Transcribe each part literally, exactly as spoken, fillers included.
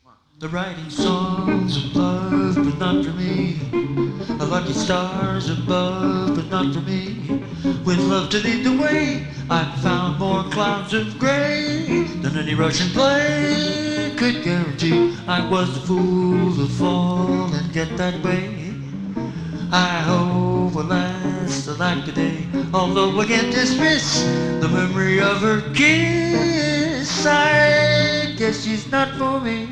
They're writing songs of love, but not for me. A lucky stars above, but not for me. With love to lead the way, I've found more clouds of gray than any Russian play could guarantee. I was the fool to fall and get that way. I hope will last a lack a day, although I can't dismiss the memory of her kiss. I guess she's not for me.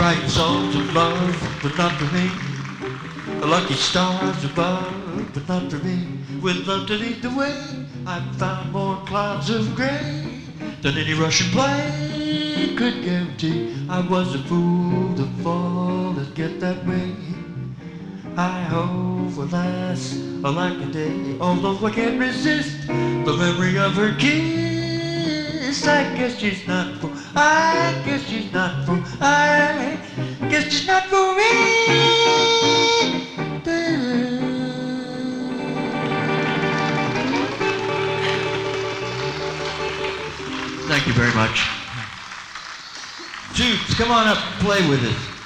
write songs of love, but not for me. Lucky stars above, but not for me. With love to lead the way, I've found more clouds of gray than any Russian plane could guarantee. I was a fool to fall and get that way. I hope will last like a day, although I can't resist the memory of her kiss. I guess she's not for, I guess she's not for, I guess she's not for me. Thank you very much. Toots, come on up and play with us.